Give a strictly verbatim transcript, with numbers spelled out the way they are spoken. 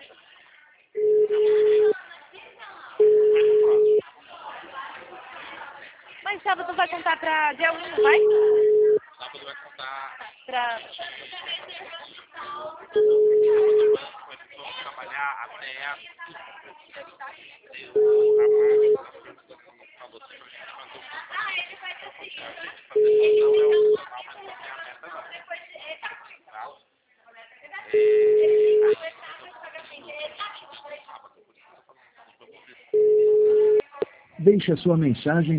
Mas sábado vai contar pra dia um, não vai? Sábado vai contar Pra... vai trabalhar até a eu a Marta falou que a gente mandou a gente fazer não é o normal, mas não é a meta não. Tá? Deixe a sua mensagem